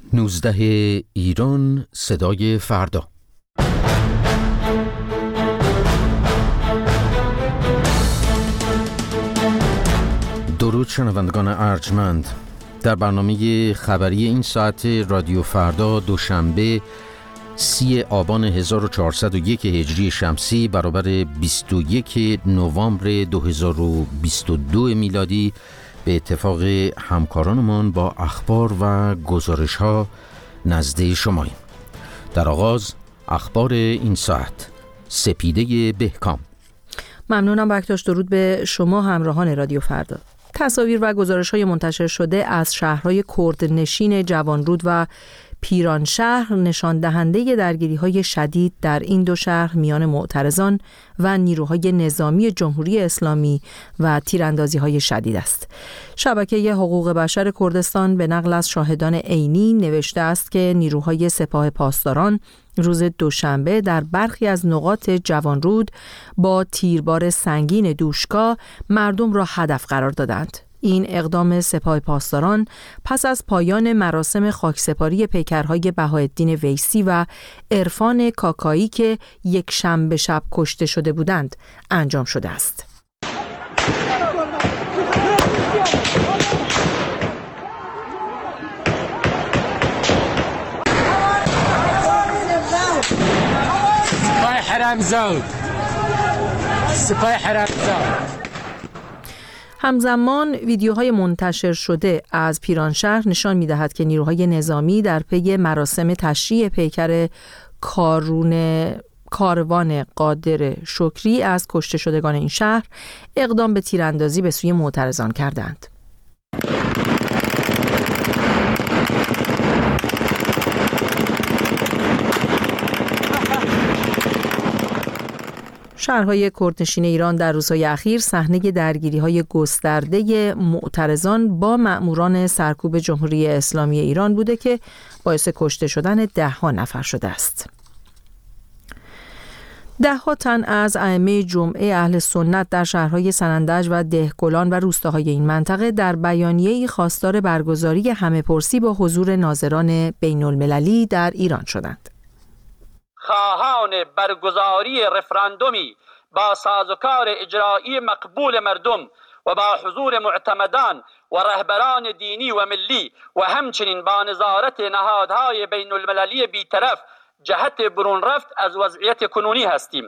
19 ایران صدای فردا. درود شنوندگان ارجمند. در برنامه خبری این ساعت رادیو فردا دوشنبه 30 آبان 1401 هجری شمسی برابر 21 نوامبر 2022 میلادی به اتفاق همکارانمان با اخبار و گزارش‌ها نزد شماییم. در آغاز اخبار این ساعت. سپیده بهکام. ممنونم بکتاش. درود به شما همراهان رادیو فردا. تصاویر و گزارش‌های منتشر شده از شهرهای کردنشین جوانرود و پیرانشهر نشان دهنده درگیری‌های شدید در این دو شهر میان معترضان و نیروهای نظامی جمهوری اسلامی و تیراندازی‌های شدید است. شبکه حقوق بشر کردستان به نقل از شاهدان عینی نوشته است که نیروهای سپاه پاسداران روز دوشنبه در برخی از نقاط جوانرود با تیربار سنگین دوشکا مردم را هدف قرار دادند. این اقدام سپاه پاسداران پس از پایان مراسم خاکسپاری پیکرهای بهاءالدین ویسی و عرفان کاکایی که یک شنبه شب کشته شده بودند انجام شده است. همزمان ویدیوهای منتشر شده از پیرانشهر نشان می‌دهد که نیروهای نظامی در پی مراسم تشییع پیکر کاروان قادر شکری از کشته شدگان این شهر اقدام به تیراندازی به سوی معترضان کردند. شهرهای کردنشین ایران در روزهای اخیر صحنه درگیری‌های گسترده معترضان با مأموران سرکوب جمهوری اسلامی ایران بوده که باعث کشته شدن ده‌ها نفر شده است. ده‌ها تن از ائمه جمعه اهل سنت در شهرهای سنندج و دهقلان و روستاهای این منطقه در بیانیه‌ای خواستار برگزاری همه‌پرسی با حضور ناظران بین‌المللی در ایران شدند. خواهان برگزاری رفراندومی با سازوکار اجرایی مقبول مردم و با حضور معتمدان و رهبران دینی و ملی و همچنین با نظارت نهادهای بین المللی بی‌طرف جهت برون رفت از وضعیت کنونی هستیم.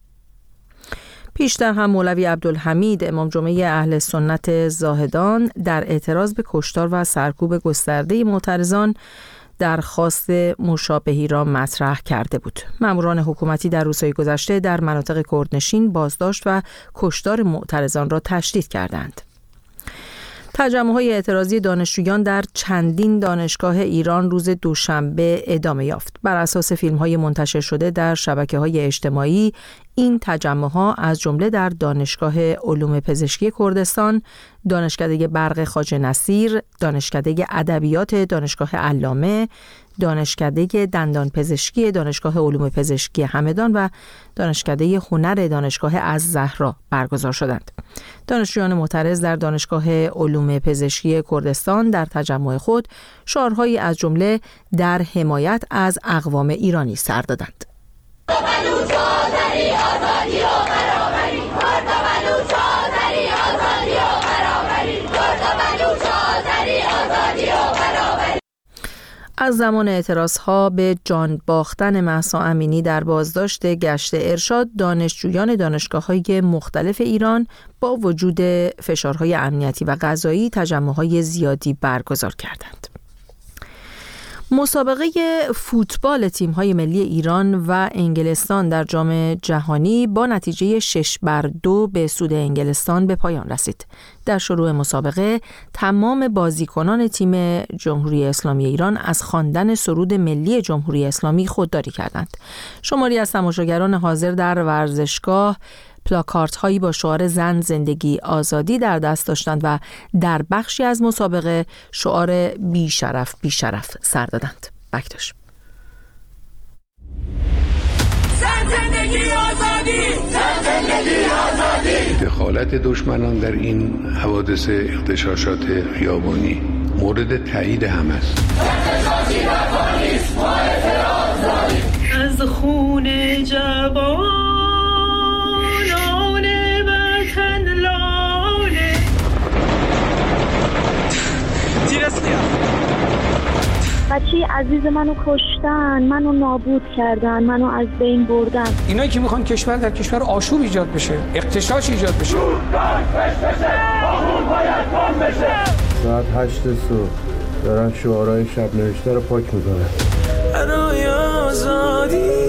پیشتر هم مولوی عبدالحمید امام جمعه اهل سنت زاهدان در اعتراض به کشتار و سرکوب گسترده معترضان درخواست مشابهی را مطرح کرده بود. ماموران حکومتی در روزهای گذشته در مناطق کردنشین بازداشت و کشتار معترضان را تشدید کردند. تجمع‌های اعتراضی دانشجویان در چندین دانشگاه ایران روز دوشنبه ادامه یافت. بر اساس فیلم‌های منتشر شده در شبکه‌های اجتماعی، این تجمع‌ها از جمله در دانشگاه علوم پزشکی کردستان، دانشکده برق خواجه نصیر، دانشکده ادبیات دانشگاه علامه، دانشکده دندان پزشکی دانشگاه علوم پزشکی همدان و دانشکده هنر دانشگاه الزهرا برگزار شدند. دانشجویان معترض در دانشگاه علوم پزشکی کردستان در تجمع خود شعارهایی از جمله در حمایت از اقوام ایرانی سر دادند. از زمان اعتراضها به جان باختن مهسا امینی در بازداشت گشت ارشاد، دانشجویان دانشگاه‌های مختلف ایران با وجود فشارهای امنیتی و قضایی تجمع‌های زیادی برگزار کردند. مسابقه فوتبال تیم‌های ملی ایران و انگلستان در جام جهانی با نتیجه 6-2 به سود انگلستان به پایان رسید. در شروع مسابقه تمام بازیکنان تیم جمهوری اسلامی ایران از خواندن سرود ملی جمهوری اسلامی خودداری کردند. شماری از تماشاگران حاضر در ورزشگاه پلاکارت هایی با شعار زن زندگی آزادی در دست داشتند و در بخشی از مسابقه شعار بی شرف بی شرف سر دادند. بکتاش. زن زندگی آزادی، زن زندگی آزادی. دخالت دشمنان در این حوادث اغتشاشات خیابانی مورد تایید همه است. بچه عزیز منو کشتن، منو نابود کردن، منو از بین بردن. اینایی که میخوان کشور در کشور آشوب ایجاد بشه، اغتشاش ایجاد بشه. ساعت 8 صبح دارن شعارهای شب نوشته رو پاک میکنن. برای آزادی.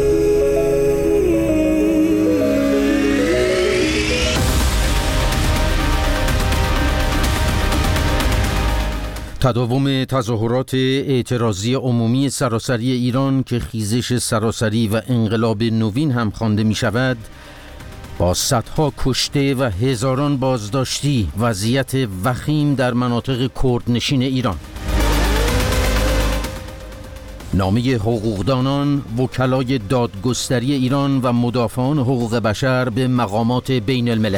تداوم تظاهرات اعتراضی عمومی سراسری ایران که خیزش سراسری و انقلاب نوین هم خوانده می شود، با صدها کشته و هزاران بازداشتی، وضعیت وخیم در مناطق کردنشین ایران. نامه حقوقدانان، وکلای دادگستری ایران و مدافعان حقوق بشر به مقامات بین المللی.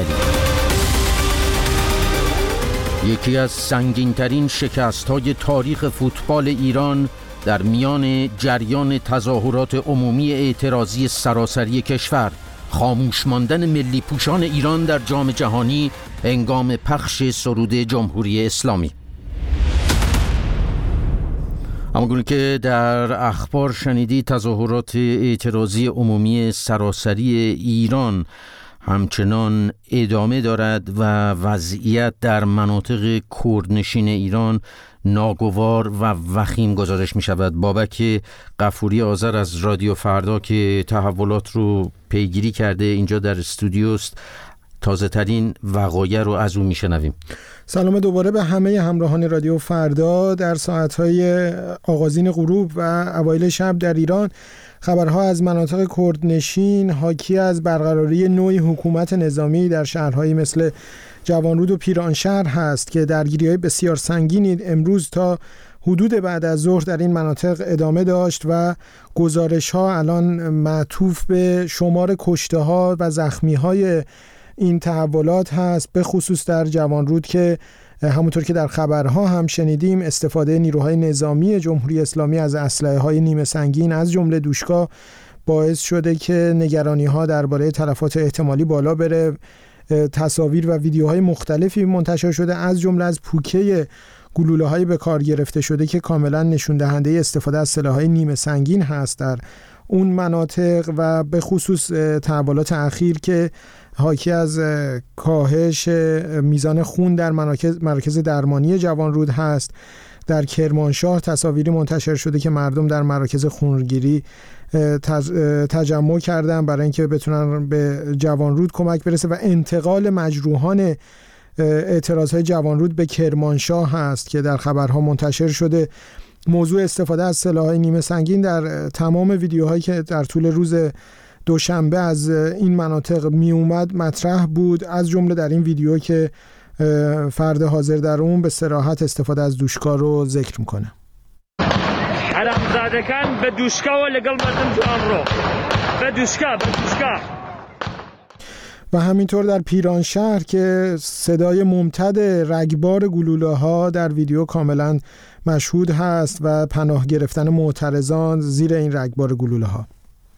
یکی از سنگین‌ترین شکست‌های تاریخ فوتبال ایران در میان جریان تظاهرات عمومی اعتراضی سراسری کشور، خاموش ماندن ملی پوشان ایران در جام جهانی هنگام پخش سرود جمهوری اسلامی. همانگونه که در اخبار شنیدی، تظاهرات اعتراضی عمومی سراسری ایران همچنان ادامه دارد و وضعیت در مناطق کردنشین ایران ناگوار و وخیم گزارش می شود. بابک غفوری آذر از رادیو فردا که تحولات رو پیگیری کرده اینجا در استودیوست، تازه ترین وقایع رو از اون می شنویم. سلام دوباره به همه همراهان رادیو فردا. در ساعتهای آغازین غروب و اوایل شب در ایران خبرها از مناطق کردنشین حاکی از برقراری نوعی حکومت نظامی در شهرهایی مثل جوانرود و پیرانشهر هست که درگیری‌های بسیار سنگینی امروز تا حدود بعد از ظهر در این مناطق ادامه داشت و گزارش‌ها الان معطوف به شمار کشته‌ها و زخمی‌های این تحولات هست، به خصوص در جوانرود که همونطور که در خبرها هم شنیدیم استفاده نیروهای نظامی جمهوری اسلامی از اسلحه‌های نیمه سنگین از جمله دوشکا باعث شده که نگرانی‌ها درباره تلفات احتمالی بالا بره. تصاویر و ویدیوهای مختلفی منتشر شده از جمله از پوکه گلوله‌های به کار گرفته شده که کاملا نشون دهنده استفاده از سلاح‌های نیمه سنگین هست در اون مناطق و به خصوص تحولات اخیر که حاکی از کاهش میزان خون در مراکز درمانی جوانرود هست. در کرمانشاه تصاویری منتشر شده که مردم در مراکز خونگیری تجمع کردن برای اینکه بتونن به جوانرود کمک برسه و انتقال مجروحان اعتراضهای جوانرود به کرمانشاه هست که در خبرها منتشر شده. موضوع استفاده از سلاح‌های نیمه سنگین در تمام ویدیوهایی که در طول روز دوشنبه از این مناطق می اومد مطرح بود، از جمله در این ویدیو که فرد حاضر در اون به صراحت استفاده از دوشکا رو ذکر میکنه. حرامزادگان به دوشکا و لگل مردم جوان رو به دوشکا. و همینطور در پیرانشهر که صدای ممتد رگبار گلوله‌ها در ویدیو کاملا مشهود هست و پناه گرفتن معترضان زیر این رگبار گلوله‌ها.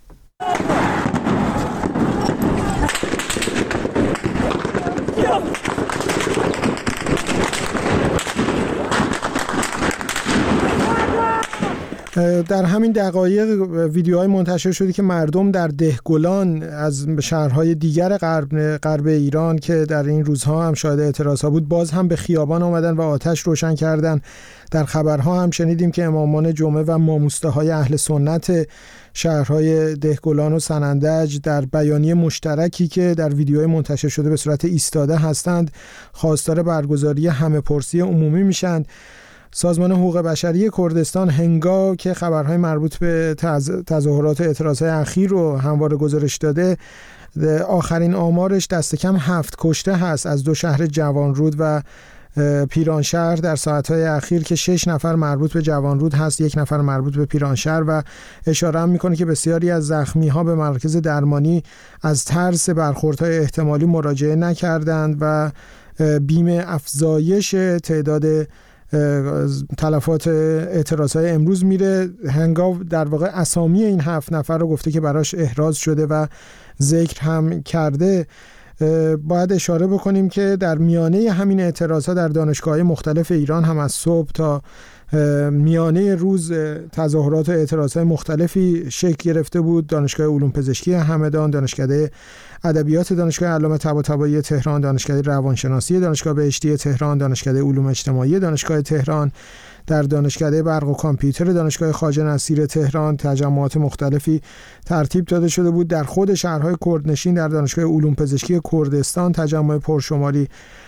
در همین دقایق ویدیوهای منتشر شده که مردم در دهگلان از شهرهای دیگر غرب ایران که در این روزها هم شاهد اعتراضها بود باز هم به خیابان آمدن و آتش روشن کردن. در خبرها هم شنیدیم که امامان جمعه و ماموسته‌های اهل سنت شهرهای دهگلان و سنندج در بیانیه مشترکی که در ویدیوهای منتشر شده به صورت ایستاده هستند خواستار برگزاری همه‌پرسی عمومی میشن. سازمان حقوق بشری کردستان هنگا که خبرهای مربوط به تظاهرات اعتراضهای اخیر رو همواره گزارش داده، آخرین آمارش دست کم 7 کشته هست از دو شهر جوانرود و پیرانشهر در ساعتهای اخیر که 6 نفر مربوط به جوانرود هست، 1 نفر مربوط به پیرانشهر و اشاره هم میکنه که بسیاری از زخمی ها به مراکز درمانی از ترس برخوردهای احتمالی مراجعه نکردند و بیم افزایش تعداد تلفات اعتراضهای امروز میره. هنگاو در واقع اسامی این 7 نفر رو گفته که براش احراز شده و ذکر هم کرده. باید اشاره بکنیم که در میانه همین اعتراضها در دانشگاه‌های مختلف ایران هم از صبح تا میانه روز تظاهرات و اعتراضهای مختلفی شکل گرفته بود. دانشگاه علوم پزشکی همدان، دانشکده ادبیات دانشگاه علامه طباطبایی تهران، دانشکده روانشناسی دانشگاه بهشتی تهران، دانشکده علوم اجتماعی دانشگاه تهران، در دانشکده برق و کامپیوتر دانشگاه خواجه نصیر تهران تجمعات مختلفی ترتیب داده شده بود. در خود شهرهای کردنشین در دانشگاه علوم پزشکی کردستان تجمع پرشماری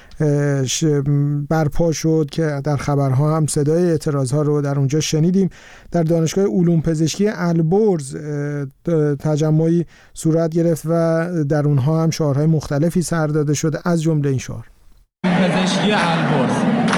برپا شد که در خبرها هم صدای اعتراضها رو در اونجا شنیدیم. در دانشگاه علوم پزشکی البرز تجمعی صورت گرفت و در اونها هم شعارهای مختلفی سر داده شد، از جمله این شعار: پزشکی البرز.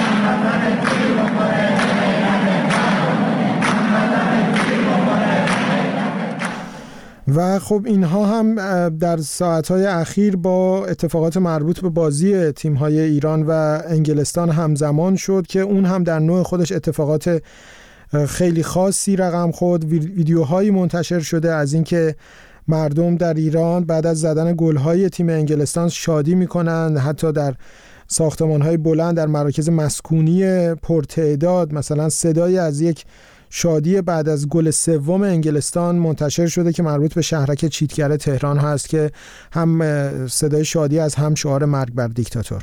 و خب اینها هم در ساعتهای اخیر با اتفاقات مربوط به بازی تیم‌های ایران و انگلستان همزمان شد که اون هم در نوع خودش اتفاقات خیلی خاصی رقم خورد. ویدیوهایی منتشر شده از اینکه مردم در ایران بعد از زدن گل‌های تیم انگلستان شادی می‌کنند، حتی در ساختمان‌های بلند در مراکز مسکونی پرتعداد مثلا صدایی از یک شادی بعد از گل سوم انگلستان منتشر شده که مربوط به شهرک چیتگر تهران هست که هم صدای شادی از هم شعار مرگ بر دیکتاتور.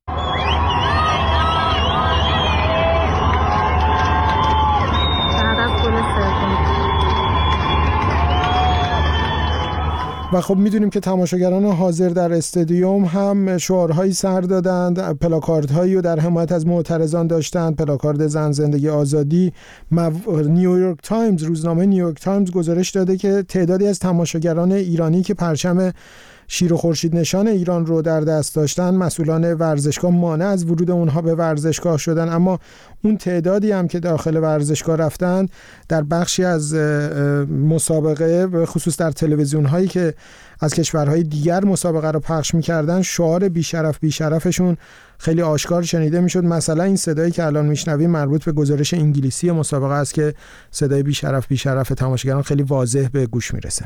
و خب میدونیم که تماشاگران حاضر در استادیوم هم شعارهایی سر دادند، پلاکاردهایی رو در حمایت از معترضان داشتند، پلاکارد زن زندگی آزادی. نیویورک تایمز، روزنامه نیویورک تایمز گزارش داده که تعدادی از تماشاگران ایرانی که پرچم شیر و خورشید نشان ایران رو در دست داشتن، مسئولان ورزشگاه مانع از ورود اونها به ورزشگاه شدن، اما اون تعدادی هم که داخل ورزشگاه رفتن در بخشی از مسابقه به خصوص در تلویزیون هایی که از کشورهای دیگر مسابقه رو پخش می‌کردن شعار بیشرف بیشرفشون خیلی آشکار شنیده میشد. مثلا این صدایی که الان میشنویم مربوط به گزارش انگلیسی مسابقه است که صدای بیشرف بیشرف تماشاگران خیلی واضح به گوش میرسه.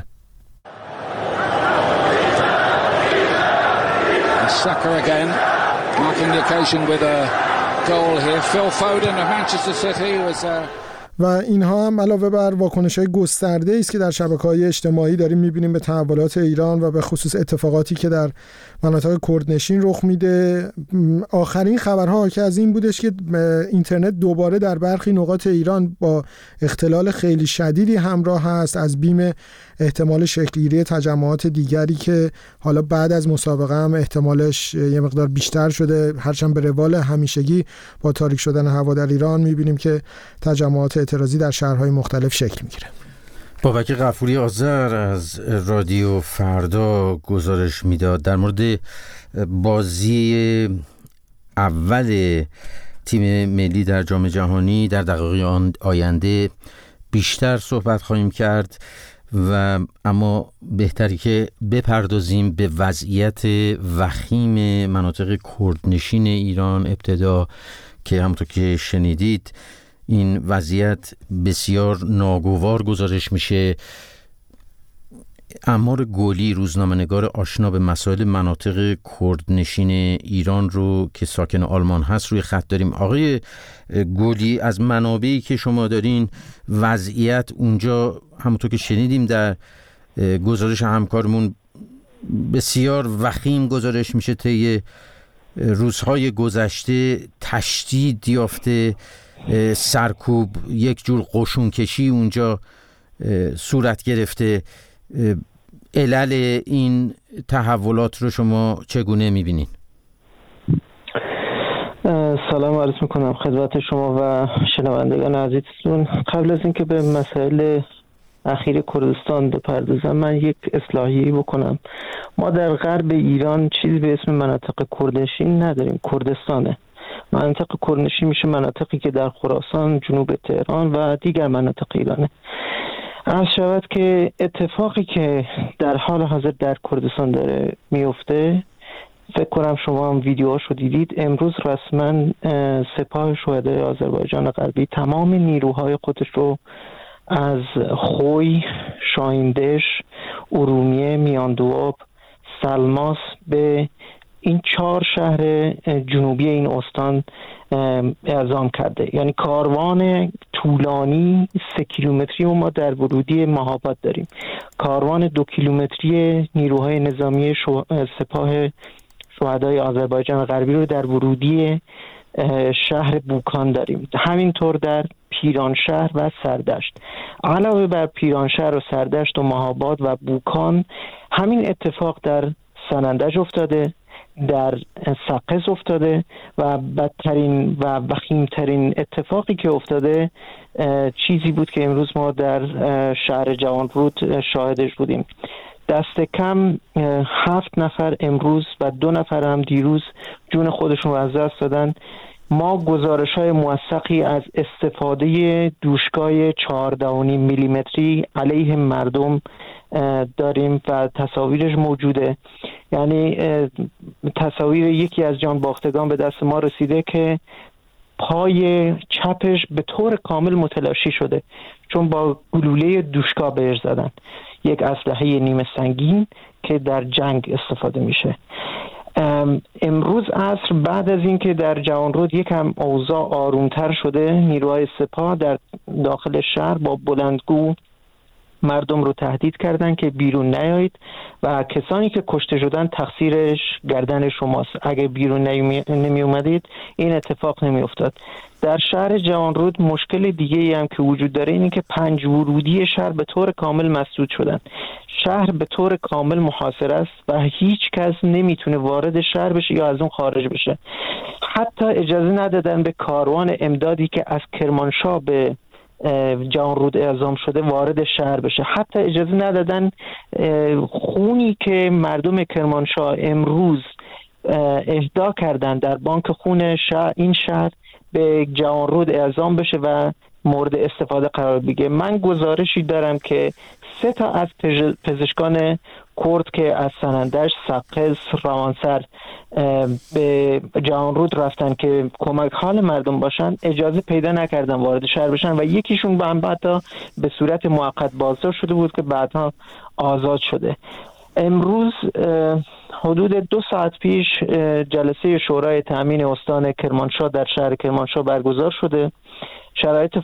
Saka again, marking the occasion with a goal here. Phil Foden of Manchester City was و اینها هم علاوه بر واکنش‌های گسترده است که در شبکه‌های اجتماعی داریم می‌بینیم به تحولات ایران و به خصوص اتفاقاتی که در مناطق کردنشین رخ میده. آخرین خبرها که از این بودش که اینترنت دوباره در برخی نقاط ایران با اختلال خیلی شدیدی همراه است، از بیم احتمال شکل‌گیری تجمعات دیگری که حالا بعد از مسابقه هم احتمالش یه مقدار بیشتر شده. هرچند به روال همیشگی با تاریک شدن هوا در ایران می‌بینیم که تجمعات اعتراضی در شهرهای مختلف شکل می‌گیره. بابک غفوری آذر از رادیو فردا گزارش میداد در مورد بازی اول تیم ملی در جام جهانی. در دقایق آینده بیشتر صحبت خواهیم کرد و اما بهتری که بپردازیم به وضعیت وخیم مناطق کردنشین ایران ابتدا، که همونطور که شنیدید این وضعیت بسیار ناگوار گزارش میشه. عمار گلی، روزنامه‌نگار آشنا به مسائل مناطق کردنشین ایران رو که ساکن آلمان هست روی خط داریم. آقای گلی، از منابعی که شما دارین وضعیت اونجا همونطور که شنیدیم در گزارش همکارمون بسیار وخیم گزارش میشه. طی روزهای گذشته تشدید یافته سرکوب، یک جور قشون کشی اونجا صورت گرفته. علل این تحولات رو شما چگونه میبینید؟ سلام عرض میکنم خدمت شما و شنوندگان عزیزتون. قبل از اینکه به مسائل اخیر کردستان بپردازم، من یک اصلاحی بکنم. ما در غرب ایران چیزی به اسم مناطق کردنشین نداریم، کردستانه. مناطق کردنشین میشه مناطقی که در خراسان، جنوب تهران و دیگر مناطق ایرانه. عرض شود که اتفاقی که در حال حاضر در کردستان داره میفته، فکر کنم شما هم ویدیوهاشو دیدید. امروز رسما سپاه شهدای آذربایجان غربی تمام نیروهای خودش رو از خوی، شاهیندش، ارومیه، میاندواب، سلماس به این 4 شهر جنوبی این استان اعزام کرده. یعنی کاروان طولانی 3 کیلومتری ما در ورودی مهاباد داریم. کاروان 2 کیلومتری نیروهای نظامی سپاه شهدای آذربایجان غربی رو در ورودی شهر بوکان داریم. همینطور در پیرانشهر و سردشت. علاوه بر پیرانشهر و سردشت و مهاباد و بوکان، همین اتفاق در سنندج افتاده، در سقز افتاده و بدترین و وخیمترین اتفاقی که افتاده چیزی بود که امروز ما در شهر جوانرود شاهدش بودیم. دست کم 7 نفر امروز و 2 نفر هم دیروز جون خودشون رو از دست دادن. ما گزارش‌های موثقی از استفاده دوشکای 14.5 میلیمتری علیه مردم داریم و تصاویرش موجوده. یعنی تصاویر یکی از جانباختگان به دست ما رسیده که پای چپش به طور کامل متلاشی شده چون با گلوله دوشکا بهش زدن، یک اسلحه نیمه سنگین که در جنگ استفاده میشه. امروز عصر بعد از اینکه در جوانرود یکم اوضاع آرومتر شده، نیروهای سپاه در داخل شهر با بلندگو مردم رو تهدید کردن که بیرون نیایید و کسانی که کشته شدن تقصیرش گردن شماست، اگه بیرون نمی اومدید این اتفاق نمی افتاد. در شهر جوانرود مشکل دیگه ای هم که وجود داره اینه که 5 ورودی شهر به طور کامل مسدود شدن. شهر به طور کامل محاصره است و هیچ کس نمیتونه وارد شهر بشه یا از اون خارج بشه. حتی اجازه ندادن به کاروان امدادی که از کرمانشاه به جوانرود اعزام شده وارد شهر بشه. حتی اجازه ندادن خونی که مردم کرمانشاه امروز اهدا کردن در بانک خون این شهر به جوانرود اعزام بشه و مورد استفاده قرار بگیره. من گزارشی دارم که 3 تا از پزشکان کرد که از سنندج، سقز، روانسر به جوانرود رفتن که کمک حال مردم باشن، اجازه پیدا نکردن وارد شهر بشن و یکیشون به هم حتی به صورت موقت بازداشت شده بود که بعدها آزاد شده. امروز حدود 2 ساعت پیش جلسه شورای تامین استان کرمانشاه در شهر کرمانشاه برگزار شده. شرایط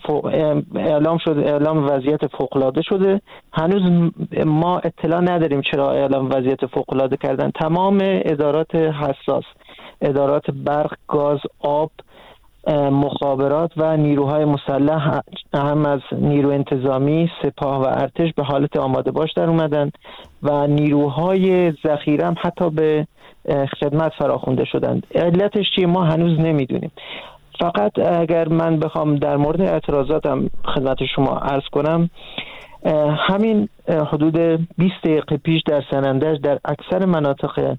اعلام وضعیت فوق‌العاده شده. هنوز ما اطلاع نداریم چرا اعلام وضعیت فوق‌العاده کردن. تمام ادارات حساس، ادارات برق، گاز، آب، مخابرات و نیروهای مسلح، هم از نیرو انتظامی، سپاه و ارتش به حالت آماده باش در اومدن و نیروهای ذخیره هم حتی به خدمت فراخوانده شدند. علتش چیه ما هنوز نمیدونیم. فقط اگر من بخوام در مورد اعتراضاتم خدمت شما عرض کنم، همین حدود 20 دقیقه پیش در سنندج، در اکثر مناطق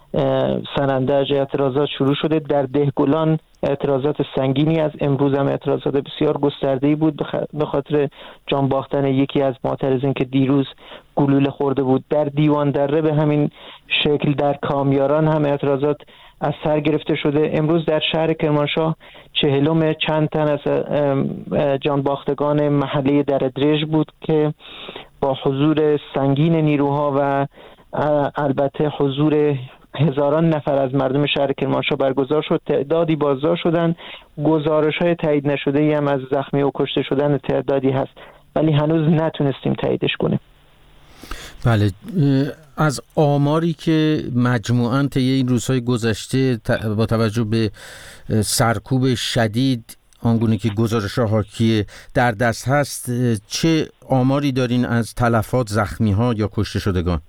سنندج اعتراضات شروع شده. در دهگلان اعتراضات سنگینی از امروز هم اعتراضات بسیار گسترده‌ای بود به خاطر جان باختن یکی از معترضین که دیروز گلوله خورده بود. در دیوان دره به همین شکل. در کامیاران هم اعتراضات از سر گرفته شده. امروز در شهر کرمانشاه 40 چند تن از جانباختگان محله دردرج بود که با حضور سنگین نیروها و البته حضور هزاران نفر از مردم شهر کرمانشاه برگزار شد. تعدادی بازداشت شدند. گزارش‌های تایید نشده‌ای هم از زخمی و کشته شدن تعدادی هست ولی هنوز نتونستیم تاییدش کنیم. بله، از آماری که مجموعاً طی این روزهای گذشته با توجه به سرکوب شدید آنگونه که گزارش‌ها حاکی در دست هست، چه آماری دارین از تلفات، زخمی‌ها یا کشته شدگان؟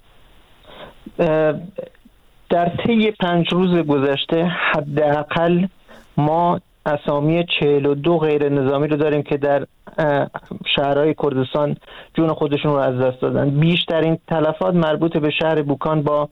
در طی 5 روز گذشته حداقل ما اسامی 42 غیر نظامی رو داریم که در شهرهای کردستان جون خودشون رو از دست دادن. بیشترین تلفات مربوط به شهر بوکان با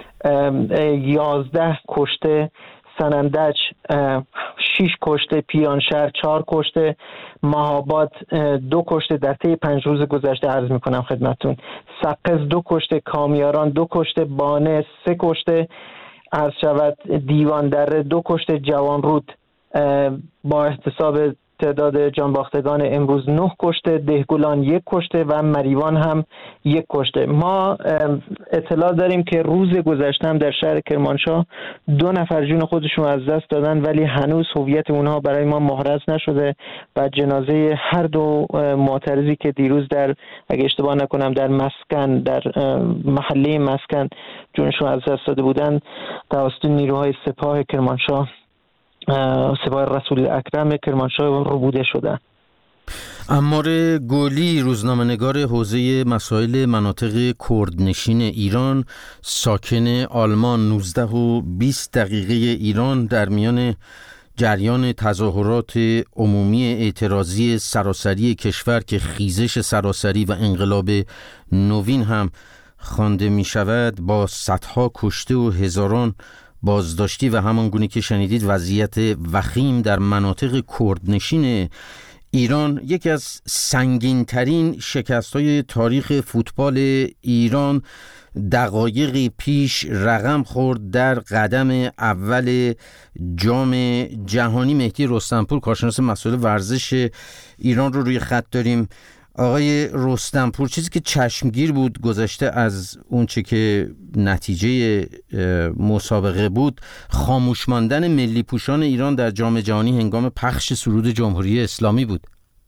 11 کشته، سنندج 6 کشته، پیرانشهر 4 کشته، مهاباد 2 کشته در طی 5 روز گذشته عرض میکنم خدمتتون. سقز 2 کشته، کامیاران 2 کشته، بانه 3 کشته، عرض شود دیوان دره 2 کشته، جوانرود با احتساب تعداد جانباختگان امروز 9 کشته، دهگلان 1 کشته و مریوان هم 1 کشته. ما اطلاع داریم که روز گذشته هم در شهر کرمانشاه 2 نفر جون خودشون از دست دادن، ولی هنوز هویت اونها برای ما محرز نشده و جنازه هر دو معترضی که دیروز در، اگه اشتباه نکنم، در مسکن، در محله مسکن جونشون از دست داده بودن، توسط نیروهای سپاه کرمانشاه، سپاه رسول اکرم کرمانشاه ربوده شدن. عمار گلی، روزنامه‌نگار حوزه مسائل مناطق کردنشین ایران، ساکن آلمان، 19 و 20 دقیقه ایران، در میان جریان تظاهرات عمومی اعتراضی سراسری کشور که خیزش سراسری و انقلاب نوین هم خوانده می شود، با صدها کشته و هزاران بازداشتی و همانگونه که شنیدید وضعیت وخیم در مناطق کردنشین ایران، یکی از سنگین‌ترین شکست‌های تاریخ فوتبال ایران دقایقی پیش رقم خورد در قدم اول جام جهانی. مهدی رستمپور، کارشناس مسائل ورزش ایران، رو روی خط داریم. آقای رستمپور، چیزی که چشمگیر بود گذشته از اون چه که نتیجه مسابقه بود، خاموش ماندن ملی پوشان ایران در جام جهانی هنگام پخش سرود جمهوری اسلامی بود.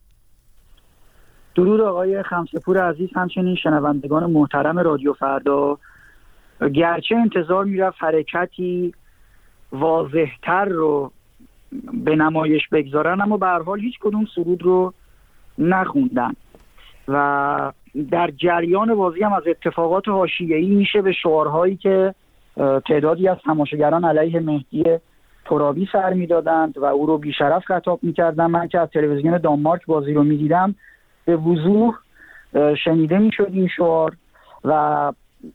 درود آقای خمسه‌پور عزیز، همچنین شنوندگان محترم رادیو فردا. گرچه انتظار میرفت حرکتی واضح‌تر رو به نمایش بگذارن، اما به هر حال هیچ کدوم سرود رو نخوندن و در جریان بازی هم از اتفاقات حاشیه‌ای میشه به شعارهایی که تعدادی از تماشاگران علیه مهدی ترابی سر میدادند و او رو بیشرف خطاب میکردن. من که از تلویزیون دانمارک بازی رو میدیدم به وضوح شنیده میشد این شعار و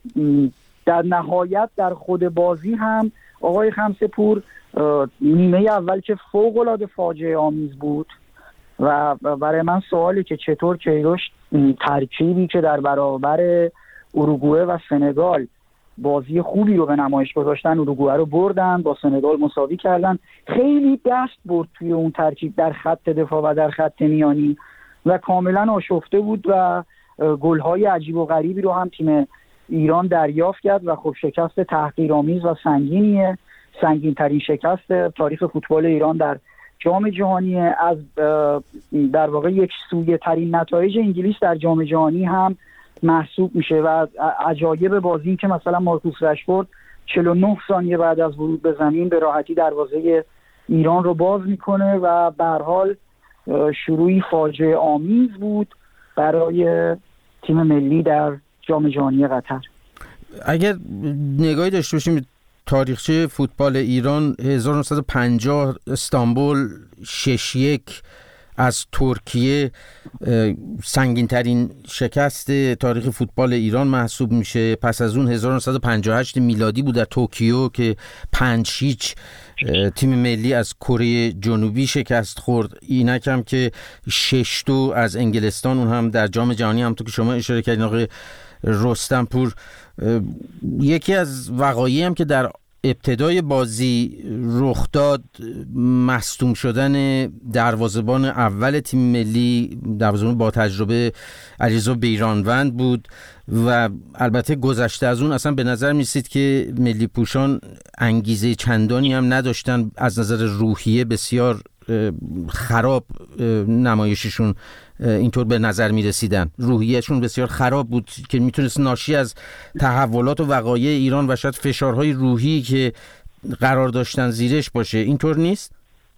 در نهایت در خود بازی هم آقای خمسه‌پور نیمه اول که فوق‌العاده فاجعه آمیز بود و برای من سوالی که چطور کیروش ترکیبی که در برابر اوروگوئه و سنگال بازی خوبی رو به نمایش گذاشتن، اوروگوئه رو بردن، با سنگال مساوی کردن، خیلی دست برد توی اون ترکیب در خط دفاع و در خط میانی و کاملا آشفته بود و گل‌های عجیب و غریبی رو هم تیم ایران دریافت کرد و خب شکست تحقیرآمیز و سنگینیه، سنگین‌ترین شکست تاریخ فوتبال ایران در جام جهانی. از در واقع یک سویه ترین نتایج انگلیس در جام جهانی هم محسوب میشه و از عجایب بازی که مثلا مارکوس رشفورد 49 ثانیه بعد از ورود به زمین به راحتی دروازه ایران رو باز میکنه و به هر حال شروعی فاجعه آمیز بود برای تیم ملی در جام جهانی قطر. اگر نگاهی داشته باشیم تاریخچه فوتبال ایران، 1950 استانبول 6-1 از ترکیه سنگین‌ترین شکست تاریخ فوتبال ایران محسوب میشه. پس از اون 1958 میلادی بود در توکیو که 5-0 تیم ملی از کره جنوبی شکست خورد. اینک هم که 6-2 از انگلستان، اون هم در جام جهانی، هم تو که شما اشاره کردین آقای رستمپور. یکی از وقایعی هم که در ابتدای بازی رخ داد مصدوم شدن دروازه‌بان اول تیم ملی، دروازه‌بان با تجربه علیرضا بیرانوند بود و البته گذشته از اون اصلا به نظر می‌رسید که ملی پوشان انگیزه چندانی هم نداشتن، از نظر روحیه بسیار خراب نمایششون اینطور به نظر می رسیدن، روحیهشون بسیار خراب بود که میتونست ناشی از تحولات و وقایع ایران و شاید فشارهای روحی که قرار داشتن زیرش باشه. اینطور نیست؟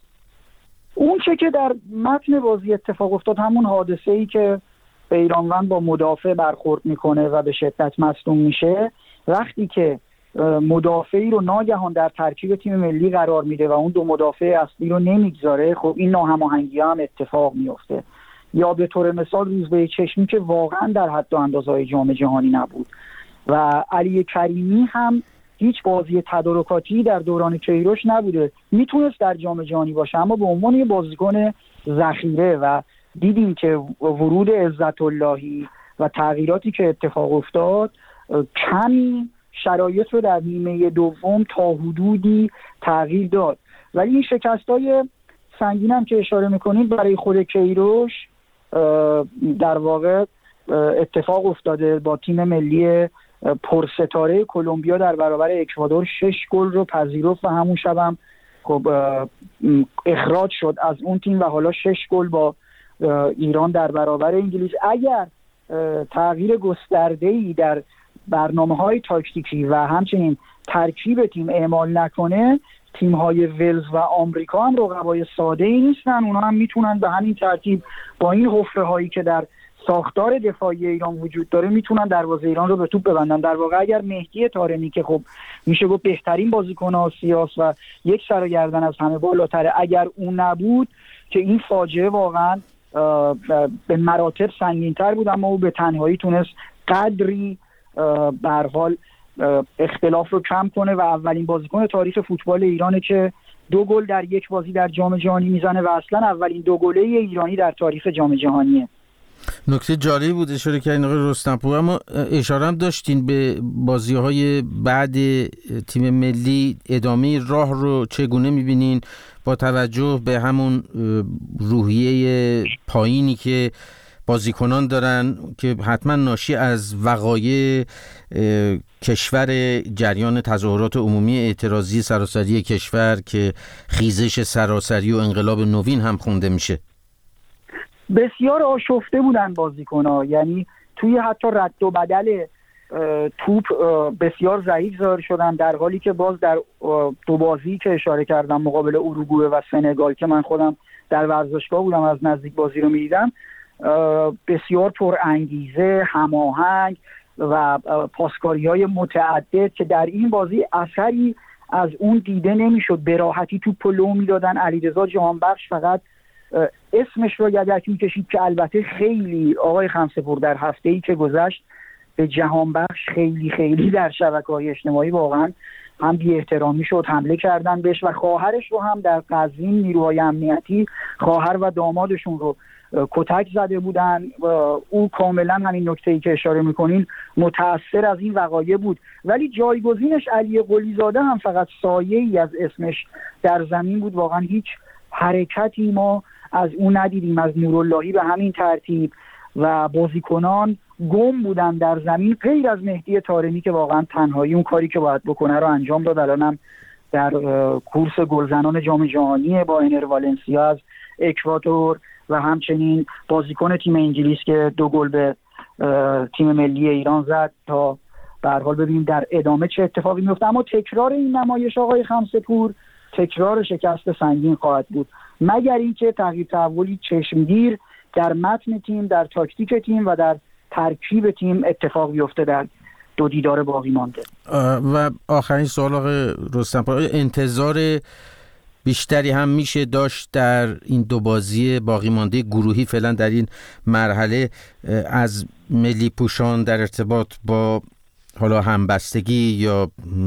اون چه که در متن بازی اتفاق افتاد، همون حادثه‌ای که بیرانوند با مدافع برخورد میکنه و به شدت مصدوم میشه، وقتی که مدافعی رو ناگهان در ترکیب تیم ملی قرار میده و اون دو مدافع اصلی رو نمیگذاره، خب این ناهماهنگی هم اتفاق میفته. یا به طور مثال روزبه چشمی که واقعا در حد و اندازه‌های جام جهانی نبود و علی کریمی هم هیچ بازی تدارکاتی در دوران کیروش نبوده، میتونست در جام جهانی باشه اما به عنوان یه بازیکن ذخیره و دیدیم که ورود عزت اللهی و تغییراتی که اتفاق افتاد کمی شرایط رو در نیمه دوم تا حدودی تغییر داد. ولی این شکست‌های سنگین هم که اشاره میکنید برای خود کیروش در واقع اتفاق افتاده. با تیم ملی پرستاره کلمبیا در برابر اکوادور 6 گل رو پذیرفت و همون شب هم خب اخراج شد از اون تیم و حالا 6 گل با ایران در برابر انگلیس. اگر تغییر گسترده‌ای در برنامه‌های تاکتیکی و همچنین ترکیب تیم اعمال نکنه، تیم‌های ولز و آمریکا هم رقبای ساده‌ای نیستن. اونا هم میتونن به همین ترتیب با این حفره‌هایی که در ساختار دفاعی ایران وجود داره میتونن دروازه ایران رو به توپ ببندن. در واقع اگر مهدی طارمی که خب میشه گفت بهترین بازیکن آسیاست و یک سر و گردن از همه بالاتره، اگر اون نبود که این فاجعه واقعا به مراتب سنگین‌تر بود، اما او به تنهایی تونست قدری به هر حال اختلاف رو کم کنه و اولین بازیکن تاریخ فوتبال ایرانه که 2 گل در یک بازی در جام جهانی میزنه و اصلا اولین 2 گله ایرانی در تاریخ جام جهانیه. نکته جالبی بود اشاره کردین آقای رستمپور، اما اشاره هم داشتین به بازی‌های بعد تیم ملی. ادامه راه رو چگونه می‌بینین با توجه به همون روحیه پایینی که بازیکنان دارن که حتما ناشی از وقایع کشور، جریان تظاهرات عمومی اعتراضی سراسری کشور که خیزش سراسری و انقلاب نوین هم خونده میشه؟ بسیار آشفته بودن بازیکن‌ها، یعنی توی حتی رد و بدل توپ بسیار ضعیف ظاهر شدن، در حالی که باز در 2 بازی که اشاره کردم مقابل اروگوئه و سنگال که من خودم در ورزشگاه بودم از نزدیک بازی رو می‌دیدم، بسیار پر انگیزه، هماهنگ و پاسکاری‌های متعدد که در این بازی اثری از اون دیده نمی‌شد. به راحتی توپ لو می‌دادن. علیرضا جهانبخش فقط اسمش رو یدک می‌کشید که البته خیلی آقای خمسه‌پور در هفته‌ای که گذشت به جهانبخش خیلی در شبکه‌های اجتماعی واقعا هم بی احترامی شد، حمله کردن بهش و خواهرش رو هم در قزوین نیروهای امنیتی خواهر و دامادشون رو کتک زده بودن. او کاملا همین نکته‌ای که اشاره میکنین متأثر از این وقایع بود، ولی جایگزینش علی قلیزاده هم فقط سایه‌ای از اسمش در زمین بود. واقعا هیچ حرکتی ما از اون ندیدیم، از نوراللهی به همین ترتیب و بازیکنان گم بودن در زمین غیر از مهدی طارمی که واقعا تنهایی اون کاری که باید بکنه رو انجام داد. الانم در کورس گلزنان جام جهانی با انر والنسیا از اکوادور و همچنین بازیکن تیم انگلیس که 2 گل به تیم ملی ایران زد تا به هر حال ببینیم در ادامه چه اتفاقی میفته. اما تکرار این نمایش آقای خمسه‌پور تکرار شکست سنگین خواهد بود، مگر اینکه تغییر تحولی چشمگیر در متن تیم، در تاکتیک تیم و در ترکیب تیم اتفاق بیفته در 2 دیدار باقی مانده. و آخرین سوال آقای رستمپور، انتظار بیشتری هم میشه داشت در این 2 بازی باقی مانده گروهی فعلا در این مرحله از ملی پوشان در ارتباط با حالا همبستگی یا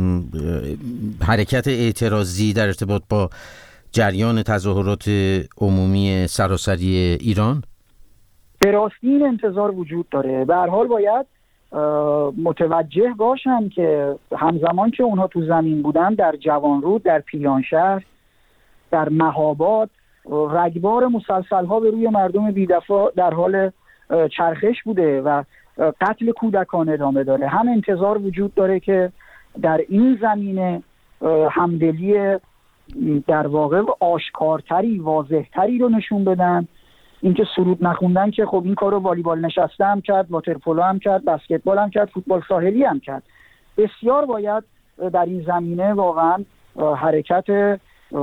حرکت اعتراضی در ارتباط با جریان تظاهرات عمومی سراسری ایران؟ به راستی این انتظار وجود داره. به هر حال باید متوجه باشن که همزمان که اونها تو زمین بودن در جوانرود، در پیرانشهر، در مهاباد، رگبار مسلسل‌ها به روی مردم بی‌دفاع در حال چرخش بوده و قتل کودکان ادامه داره. هم انتظار وجود داره که در این زمینه همدلی در واقع آشکارتری، واضحتری رو نشون بدن. اینکه سرود نخوندن که خب این کارو والیبال نشسته هم کرد، واترپولو هم کرد، بسکتبال هم کرد، فوتبال ساحلی هم کرد. بسیار باید در این زمینه واقعا حرکت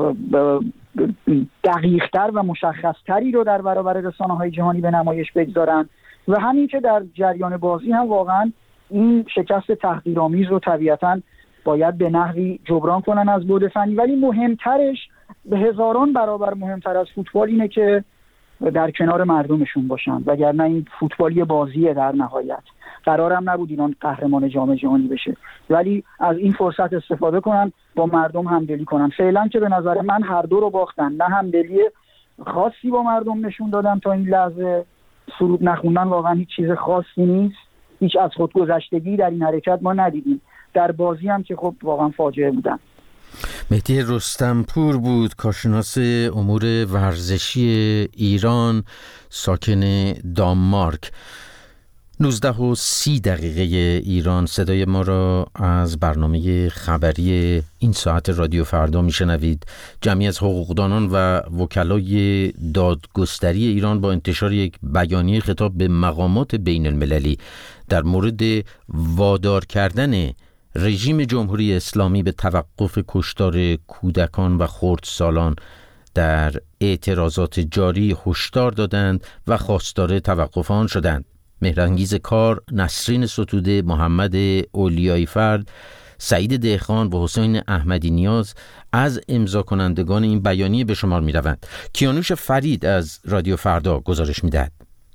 دقیق‌تر و مشخص‌تری رو در برابر رسانه‌های جهانی به نمایش بگذارن و همین که در جریان بازی هم واقعا این شکست تحقیرآمیز رو طبیعتاً باید به نحوی جبران کنن از بعد فنی، ولی مهمترش به هزاران برابر مهمتر از فوتبال اینه که در کنار مردمشون باشن، وگرنه این فوتبالی بازیه. در نهایت قرارم نبود ایران قهرمان جام جهانی بشه، ولی از این فرصت استفاده کنن، با مردم همدلی کنن. فعلا که به نظر من هر دو رو باختن، نه همدلی خاصی با مردم نشون دادن تا این لحظه. سرود نخوندن واقعا هیچ چیز خاصی نیست، هیچ از خودگذشتگی در این حرکت ما ندیدیم. در بازی هم که خب واقعا فاجعه بودن. مهدی رستمپور بود، کارشناس امور ورزشی ایران، ساکن دانمارک. 19:30 ایران. صدای ما را از برنامه خبری این ساعت رادیو فردا میشنوید. جمعی از حقوقدانان و وکلای دادگستری ایران با انتشار یک بیانیه خطاب به مقامات بین المللی در مورد وادار کردن رژیم جمهوری اسلامی به توقف کشتار کودکان و خردسالان در اعتراضات جاری هشدار دادند و خواستار توقف آن شدند. مهرانگیز کار، نسرین ستوده، محمد اولیایی فرد، سعید دهخان و حسین احمدی نیاز از امضا کنندگان این بیانیه به شمار می روند. کیانوش فرید از رادیو فردا گزارش می دهد.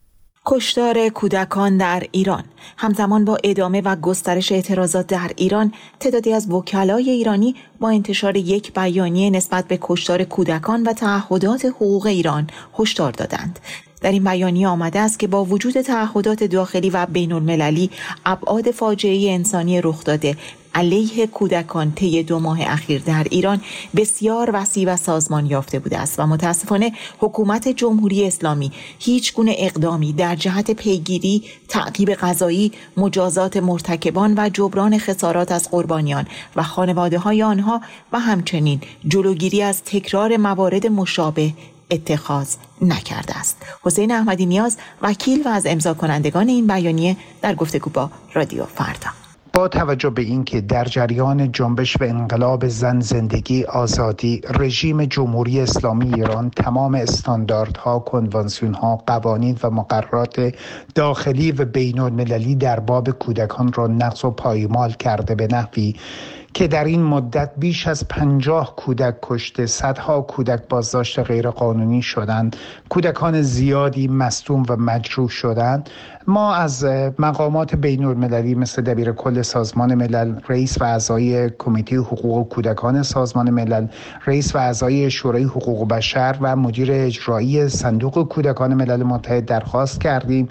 کشتار کودکان در ایران. همزمان با ادامه و گسترش اعتراضات در ایران، تعدادی از وکلای ایرانی با انتشار یک بیانیه نسبت به کشتار کودکان و تعهدات حقوق ایران هشدار دادند. در این بیانیه آمده است که با وجود تعهدات داخلی و بین المللی، ابعاد فاجعه انسانی رخ داده علیه کودکان طی 2 ماه اخیر در ایران بسیار وسیع و سازمان یافته بوده است و متاسفانه حکومت جمهوری اسلامی هیچ گونه اقدامی در جهت پیگیری، تعقیب قضایی، مجازات مرتکبان و جبران خسارات از قربانیان و خانواده‌های آنها و همچنین جلوگیری از تکرار موارد مشابه اتخاذ نکرده است. حسین احمدی نیاز، وکیل و از امضا کنندگان این بیانیه، در گفتگو با رادیو فردا: با توجه به اینکه در جریان جنبش و انقلاب زن، زندگی، آزادی، رژیم جمهوری اسلامی ایران تمام استانداردها، کنوانسیونها، قوانین و مقررات داخلی و بین المللی در باب کودکان را نقض و پایمال کرده به نحوی که در این مدت بیش از 50 کودک کشته، صدها کودک بازداشت غیرقانونی شدند، کودکان زیادی مصدوم و مجروح شدند، ما از مقامات بین المللی مثل دبیر کل سازمان ملل، رئیس و اعضای کمیته حقوق کودکان سازمان ملل، رئیس و اعضای شورای حقوق بشر و مدیر اجرایی صندوق کودکان ملل متحد درخواست کردیم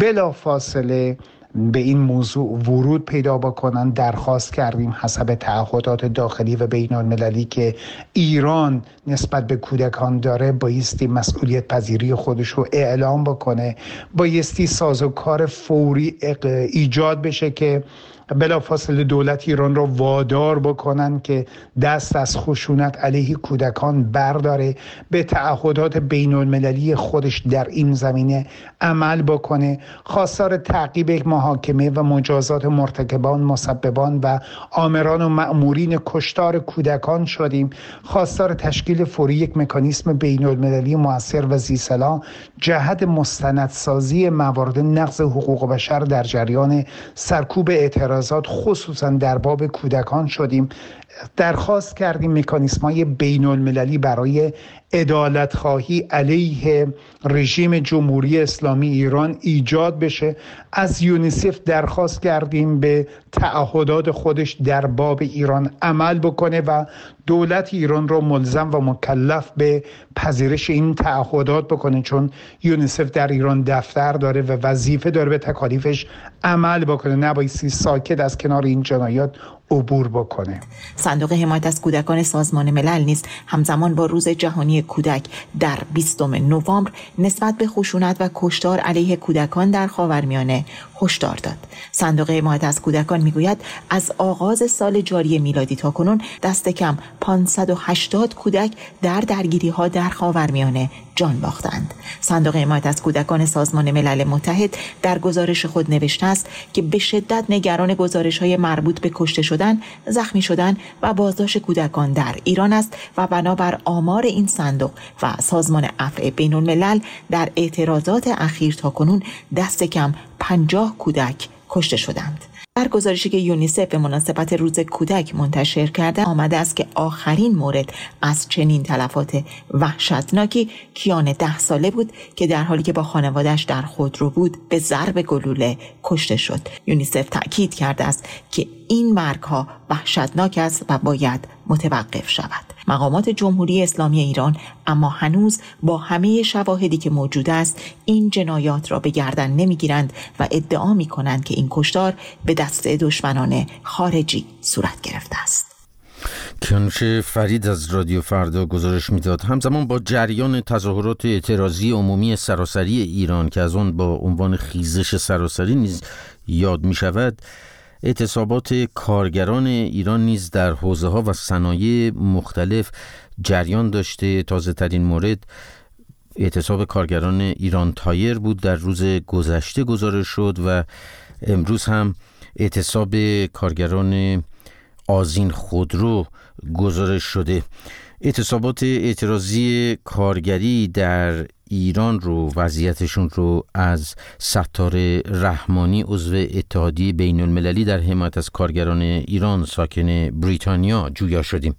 بلافاصله به این موضوع ورود پیدا بکنن. درخواست کردیم حسب تعهدات داخلی و بین المللی که ایران نسبت به کودکان داره بایستی مسئولیت پذیری خودش رو اعلام بکنه، بایستی سازوکار فوری ایجاد بشه که بلافاصله دولت ایران را وادار بکنن که دست از خشونت علیه کودکان برداره، به تعهدات بین المللی خودش در این زمینه عمل بکنه. خواستار تعقیب محاکمه و مجازات مرتکبان، مسببان و آمران و مأمورین کشتار کودکان شدیم. خواستار تشکیل فوری یک مکانیزم بین المللی مؤثر و ذی‌صلاح جهت مستندسازی موارد نقض حقوق بشر در جریان سرکوب اعتراضات خصوصا در باب کودکان شدیم. درخواست کردیم مکانیزم‌های بین المللی برای عدالت خواهی علیه رژیم جمهوری اسلامی ایران ایجاد بشه. از یونیسف درخواست کردیم به تعهدات خودش در باب ایران عمل بکنه و دولت ایران را ملزم و مکلف به پذیرش این تعهدات بکنه، چون یونیسف در ایران دفتر داره و وظیفه داره به تکالیفش عمل بکنه، نبایستی ساکت از کنار این جنایات عبور بکنه. صندوق حمایت از کودکان سازمان ملل نیز همزمان با روز جهانی کودک در 20 نوامبر نسبت به خشونت و کشتار علیه کودکان در خاورمیانه هشدار داد. صندوق حمایت از کودکان میگوید از آغاز سال جاری میلادی تا کنون دست کم 580 کودک در درگیری‌ها در خاورمیانه جان باختند. صندوق حمایت از کودکان سازمان ملل متحد در گزارش خود نوشته است که به شدت نگران گزارش‌های مربوط به کشته شدن، زخمی شدن و بازداشت کودکان در ایران است و بنابر آمار این صندوق و سازمان عفو بین الملل در اعتراضات اخیر تا کنون دست کم 50 کودک کشته شدند. در گزارشی که یونیسف به مناسبت روز کودک منتشر کرده آمده است که آخرین مورد از چنین تلفات وحشتناکی کیان 10 ساله بود که در حالی که با خانواده‌اش در خودرو بود به ضرب گلوله کشته شد. یونیسف تأکید کرده است که این مرگ‌ها وحشتناک است و باید متوقف شود. مقامات جمهوری اسلامی ایران اما هنوز با همه شواهدی که موجود است این جنایات را به گردن نمیگیرند و ادعا می‌کنند که این کشتار به دست دشمنان خارجی صورت گرفته است. کیانوش فرید از رادیو فردا گزارش میداد. همزمان با جریان تظاهرات اعتراضی عمومی سراسری ایران که از آن با عنوان خیزش سراسری نیز یاد می شود، اعتصابات کارگران ایران نیز در حوزه‌ها و صنایع مختلف جریان داشته. تازه ترین مورد اعتصاب کارگران ایران تایر بود، در روز گذشته گزارش شد و امروز هم اعتصاب کارگران آذین خودرو گزارش شده. اعتصابات اعتراضی کارگری در ایران رو وضعیتشون رو از ستار رحمانی عضو اتحادیه بین المللی در حمایت از کارگران ایران ساکن بریتانیا جویا شدیم.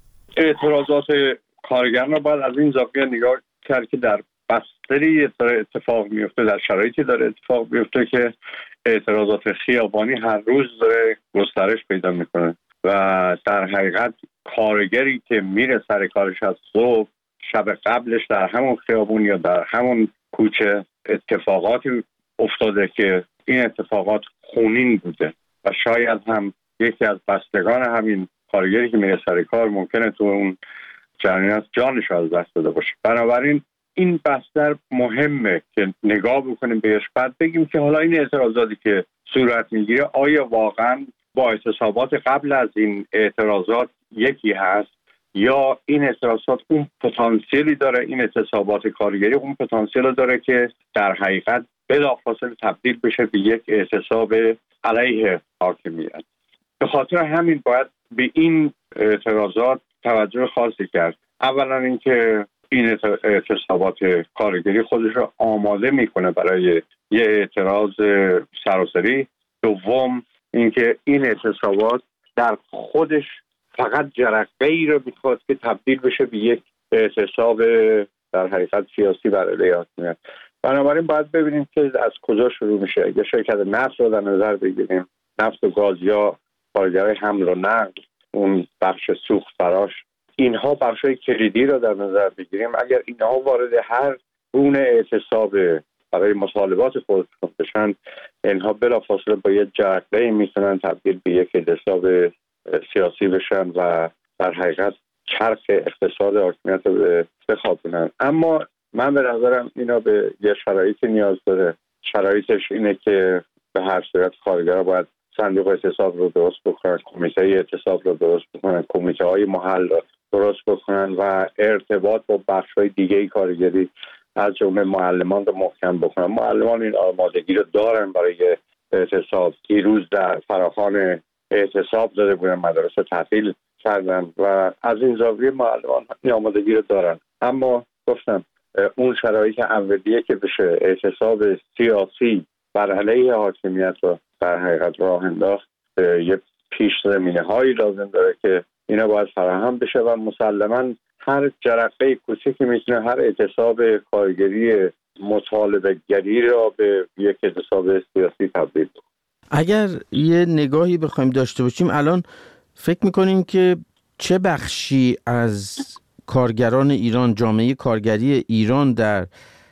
اعتراضات کارگران رو باید از این زاویه نگاه کرد که در بستری اتفاق میفته، در شرایطی داره اتفاق میفته که اعتراضات خیابانی هر روز داره گسترش پیدا میکنه و در حقیقت کارگری که میره سر کارش از صبح، شب قبلش در همون خیابون یا در همون کوچه اتفاقاتی افتاده که این اتفاقات خونین بوده و شاید هم یکی از بستگان همین کارگری که میره سر کار ممکنه تو اون جریان جانش از دست داده باشه. بنابراین این بستر مهمه که نگاه بکنیم بهش، بعد بگیم که حالا این اعتراضاتی که صورت میگیره آیا واقعا با اعتصابات قبل از این اعتراضات یکی هست یا این اعتراضات اون پتانسیلی داره، این اعتصابات کارگری اون پتانسیل داره که در حقیقت بلافاصله تبدیل بشه به یک اعتصاب علیه حاکمیت. به خاطر همین باید به این اعتراضات توجه خاصی کرد. اولا اینکه این اعتصابات کارگری خودش رو آماده میکنه برای یه اعتراض سراسری. دوم اینکه این اعتصابات در خودش فقط جرقه‌ای رو میخواد که تبدیل بشه به یک اعتصاب در حقیقت سیاسی بر علیه حاکمیت. بنابراین باید ببینیم که از کجا شروع میشه. اگه شرکت نفت رو در نظر بگیریم، نفت و گاز یا کارگرای حمل و نقل، اون بخش سوخت فراش، اینها بخشای کلیدی رو در نظر بگیریم، اگر اینها وارد هر گونه اعتصاب برای مطالبات خودشون بشن، اینها بلافاصله با یک جرقه‌ای میتونن تبدیل به یک اعتصاب سیاسی بشن و در حقیقت چرخ اقتصاد حاکمیت رو بخوابونن. اما من به نظرم اینا به یه شرایطی نیاز داره. شرایطش اینه که به هر صورت کارگرها باید صندوق اعتصاب رو درست بکنن، کمیته اعتصاب رو درست بکنن، کمیته های محل رو درست بکنن و ارتباط با بخش‌های دیگه کارگری از جمله معلمان رو محکم بکنن. معلمان این آمادگی رو دارن برای اعتصاب. دیروز در فراخوان اعتصاب داده بودن، مدارس تعطیل کردن و از این زاویه معلمان این آمادگی رو دارن. اما گفتم اون شرایط اولیه که بشه اعتصاب سیاسی بر علیه حاکمیت رو در حقیقت راه انداخت، یه پیش زمینه هایی لازم داره که اینا باید فراهم بشه و مسلماً هر جرقه کوچیکی میتونه هر اعتصاب کارگری مطالبه گری را به یک اعتصاب سیاسی تبدیل کنه. اگر یه نگاهی بخوایم داشته باشیم، الان فکر میکنیم که چه بخشی از کارگران ایران، جامعه کارگری ایران در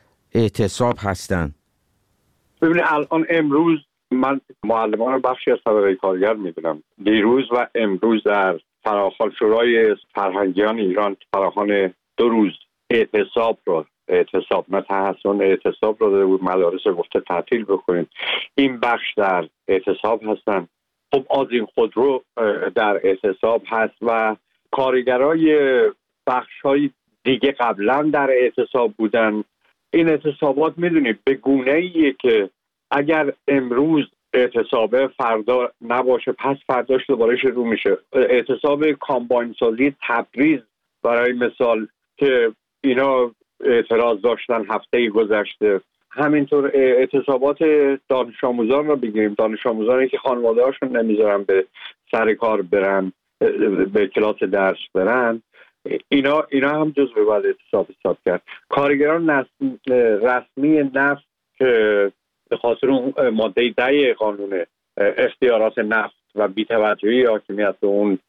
اعتصاب هستند؟ ببینید الان امروز من معلمان رو بخشی از طبقه کارگر میدونم. دیروز و امروز در فراخوان شورای فرهنگیان ایران فراخوان 2 روز اعتصاب نه تحسن اعتصاب رو داده بود. مدارس رو گفته تعطیل بکنید. این بخش در اعتصاب هستن. خب آذین خودرو در اعتصاب هست و کارگرای بخش‌های دیگه قبلا در اعتصاب بودن. این اعتصابات میدونید به گونه‌ایه که اگر امروز اعتصاب فردا نباشه، پس فرداش دوباره شروع میشه. اعتصاب کامباین سازی تبریز برای مثال که اینا اعتراض داشتن هفته گذشته. همینطور اعتصابات دانش آموزان رو بگیریم، دانش آموزانی که خانواده هاشون نمیذارن به سر کار برن، به کلاس درس برن، اینا هم جزو بعد اعتصاب حساب کرد. کارگران رسمی نفت که به خاطر اون ماده 10 قانون اختیارات نفت و بی‌توجهی حاکمیت به اون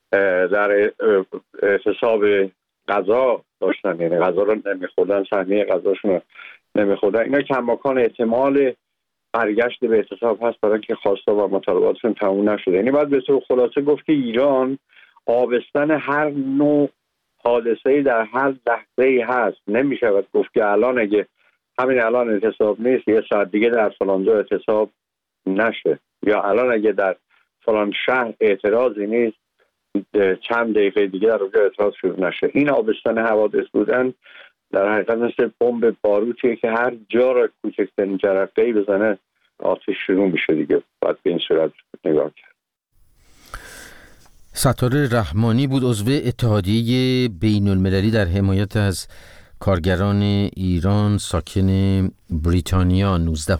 در اعتصاب غذا داشتن، یعنی غذا رو نمیخوردن، سهمیه غذاشون رو نمیخوردن، اینا کماکان احتمال برگشت به اعتصاب هست برای که خواسته و مطالباتشون تموم نشده. یعنی باید به طور خلاصه گفت که ایران آبستن هر نوع حادثه‌ای در هر لحظه‌ای هست. نمی‌شود گفت که الان اگه همین الان اعتصاب نیست یه ساعت دیگه در فلان جا اعتصاب نشه، یا الان اگه در فلان شهر اعتراضی نیست چند دقیقه دیگه در اونجا اعتراض شروع نشه. این آبستن حوادث بودن در حقیقت مثل بمب باروتیه که هر جا را کوچکترین جرقه‌ای بزنه آتش شروع میشه دیگه. باید به این صورت نگاه کرد. ستار رحمانی بود، عضو اتحادیه بین المللی در حمایت از کارگران ایران ساکن بریتانیا.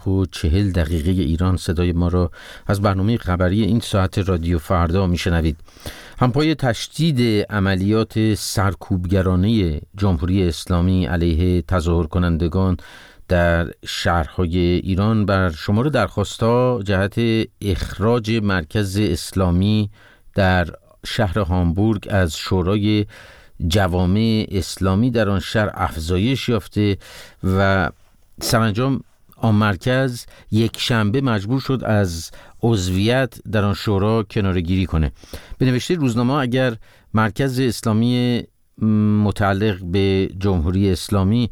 19:40 ایران صدای ما را از برنامه خبری این ساعت رادیو فردا میشنوید. همپای تشدید عملیات سرکوبگرانه جمهوری اسلامی علیه تظاهر کنندگان در شهرهای ایران بر شمار درخواست‌ها جهت اخراج مرکز اسلامی در شهر هامبورگ از شورای جوامع اسلامی در آن شهر افزایش یافته و سرانجام آن مرکز یک شنبه مجبور شد از عضویت در آن شورا کناره‌گیری کنه. به نوشته روزنامه اگر مرکز اسلامی متعلق به جمهوری اسلامی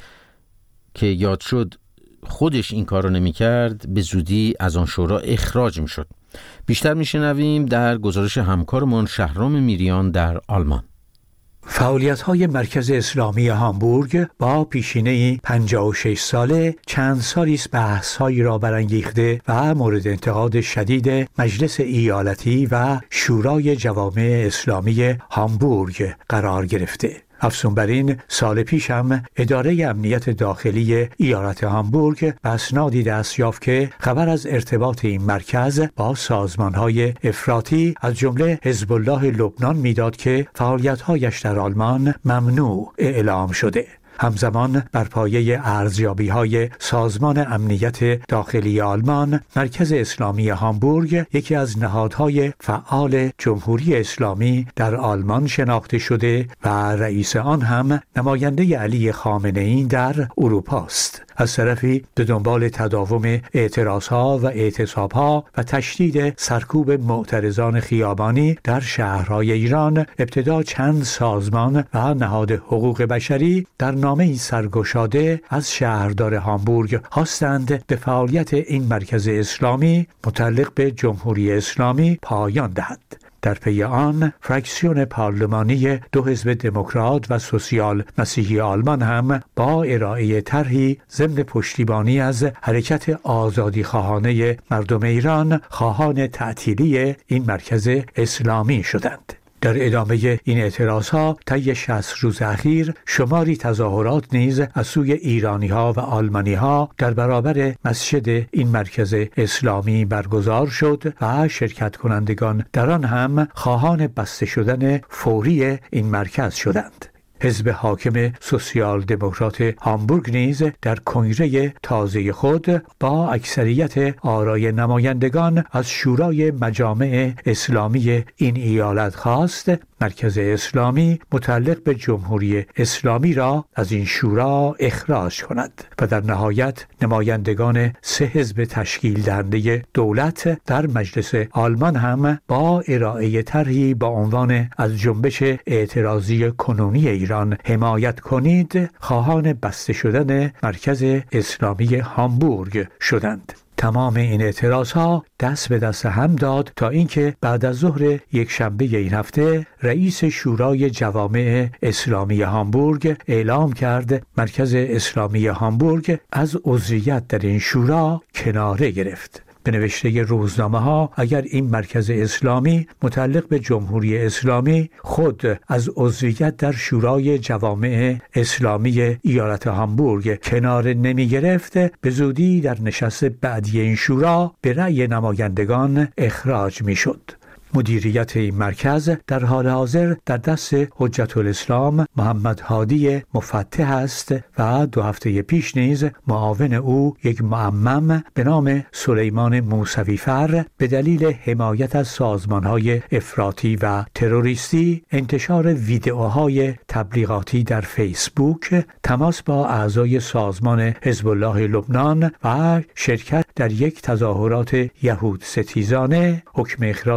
که یاد شد خودش این کار رو نمی کرد به زودی از آن شورا اخراج می شد. بیشتر می شنویم در گزارش همکارمان شهرام میریان در آلمان. فعالیت‌های مرکز اسلامی هامبورگ با پیشینه 56 ساله چند سالی است بحث‌هایی را برانگیخته و مورد انتقاد شدید مجلس ایالتی و شورای جوامع اسلامی هامبورگ قرار گرفته. افزون بر این، سال پیش هم اداره امنیت داخلی ایالت هامبورگ به اسنادی دست یافت که خبر از ارتباط این مرکز با سازمان‌های افراطی از جمله حزب الله لبنان میداد که فعالیت‌هایش در آلمان ممنوع اعلام شده. همزمان بر پایه ارزیابی‌های سازمان امنیت داخلی آلمان، مرکز اسلامی هامبورگ یکی از نهادهای فعال جمهوری اسلامی در آلمان شناخته شده و رئیس آن هم نماینده علی خامنه‌ای در اروپا است. از طرفی به دنبال تداوم اعتراضها و اعتصابها و تشدید سرکوب معترضان خیابانی در شهرهای ایران، ابتدا چند سازمان و نهاد حقوق بشری در نامه‌ای سرگشاده از شهردار هامبورگ خواستند به فعالیت این مرکز اسلامی متعلق به جمهوری اسلامی پایان دهد. در پی آن فراکسیون پارلمانی دو حزب دموکرات و سوسیال مسیحی آلمان هم با ارائه طرحی ضمن پشتیبانی از حرکت آزادیخواهانه مردم ایران خواهان تعطیلی این مرکز اسلامی شدند. در ادامه این اعتراضها طی 60 روز اخیر شماری تظاهرات نیز از سوی ایرانی‌ها و آلمانی‌ها در برابر مسجد این مرکز اسلامی برگزار شد و شرکت کنندگان در آن هم خواهان بسته شدن فوری این مرکز شدند. حزب حاکم سوسیال دموکرات هامبورگ نیز در کنگره تازه خود با اکثریت آرای نمایندگان از شورای مجامع اسلامی این ایالت خواست مرکز اسلامی متعلق به جمهوری اسلامی را از این شورا اخراج کند و در نهایت نمایندگان سه حزب تشکیل دهنده دولت در مجلس آلمان هم با ارائه طرحی با عنوان از جنبش اعتراضی کنونی ایران حمایت کنید خواهان بسته شدن مرکز اسلامی هامبورگ شدند. تمام این اعتراضها دست به دست هم داد تا اینکه بعد از ظهر یک شنبه این هفته رئیس شورای جوامع اسلامی هامبورگ اعلام کرد مرکز اسلامی هامبورگ از عضویت در این شورا کناره گرفت. به نوشته روزنامه ها اگر این مرکز اسلامی متعلق به جمهوری اسلامی خود از عضویت در شورای جوامع اسلامی ایالت هامبورگ کنار نمی گرفت، به زودی در نشست بعدی این شورا به رأی نمایندگان اخراج می شد. مدیریت این مرکز در حال حاضر در دست حجت الاسلام محمد هادی مفتح است و 2 هفته پیش نیز معاون او یک معمم به نام سلیمان موسوی‌فر به دلیل حمایت از سازمان‌های افراطی و تروریستی، انتشار ویدئوهای تبلیغاتی در فیسبوک، تماس با اعضای سازمان حزب الله لبنان و شرکت در یک تظاهرات یهود ستیزانه، حکم اخراجش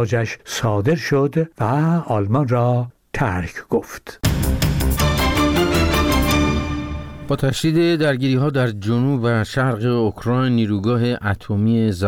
صادر شد و آلمان را ترک گفت. با تشدید درگیری‌ها در جنوب و شرق اوکراین، نیروگاه اتمی